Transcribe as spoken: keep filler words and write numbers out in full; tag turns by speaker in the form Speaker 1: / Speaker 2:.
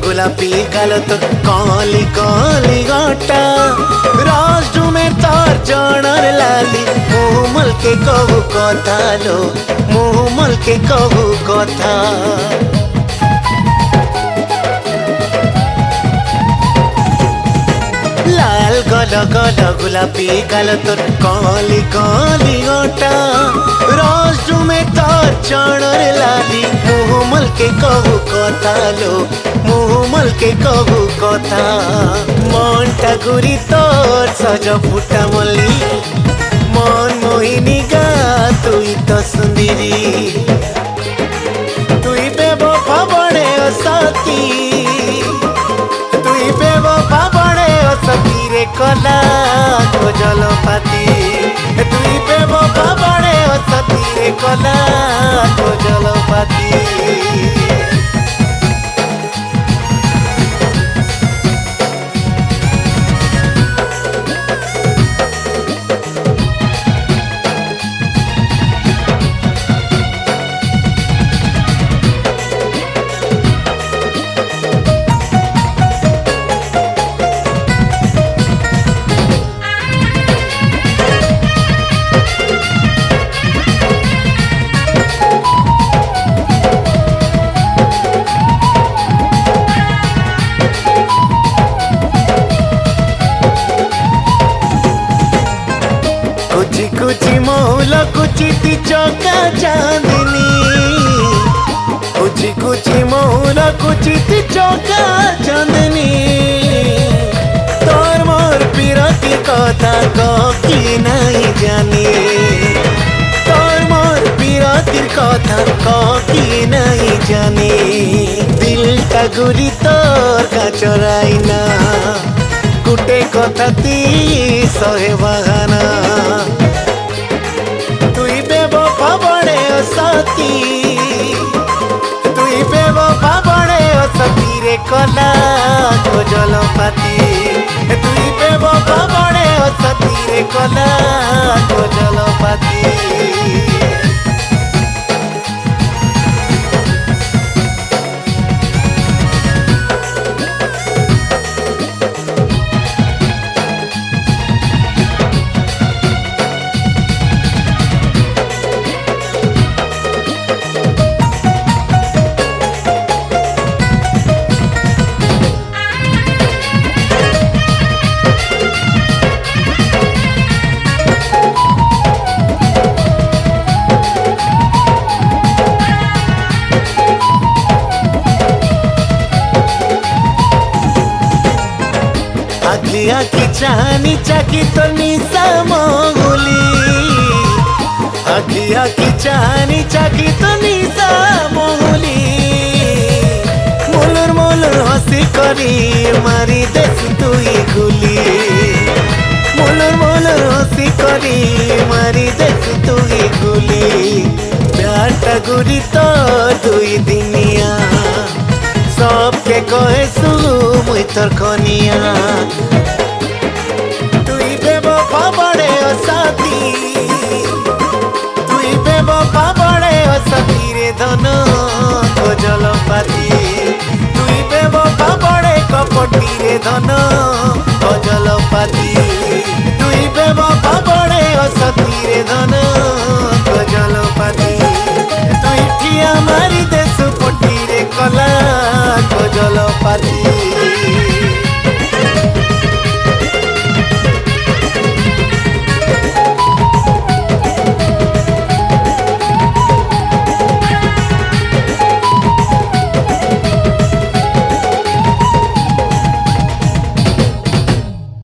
Speaker 1: গোলাপি কালো তোর কলি কলি গটা রাজুমে তোর জণর লালি মুহ মলকে কহু কথা লো মুহ মলকে কহু কথা লাল গল গল গোলাপি কালো তোর কলি কলি গটা রাজুমে তোর জণর লালি মুহ মলকে কহু কথা লো মুহ মলকে কহু কথা মনটা ঘুরি তোর সজ ফুটা মল্লি মন মোহিনী গা তুই তো সুন্দরী তুই বেবফা বড়ে অসতি তুই বেবফা বড়ে অসতি রে কলা খোজল পাতি তুই বেবফা বড়ে অসতি রে কলা খোজল পাতি कुची कुची मौला कुचिती चौका चांदनी कुची कुची मौला कुचिती चौका चांदनी तोर मोर पिरती कथा ककी नहीं जानी तोर मोर पिरती कथा ककी नहीं जानी दिल का गुरी तोर का चोराइना गुटे कथा ती सहे बहाना तुई बेवफा बड़े असती तुई बेवफा बड़े असती रे कला खोजल पाती तुई बेवफा बड़े असती रे कला खोजल पाती आखी चाहनी चाकी तो निशा मोगुली आखी आखी चाहनी चाकी तो निशा मोगुली मोलर मोलर हसी करी मारी देश तुई गुली मोलर मोलर हसी करी मारी देश तुई गुली प्यारटा गुरी तो दुई दिनिया सबके कहे सु मुई तोर कनिया तुई बेवफा बड़े असती तुई बेवफा बड़े असती रे धन खोजल पाती तुई बेवफा बड़े कपटी रे धन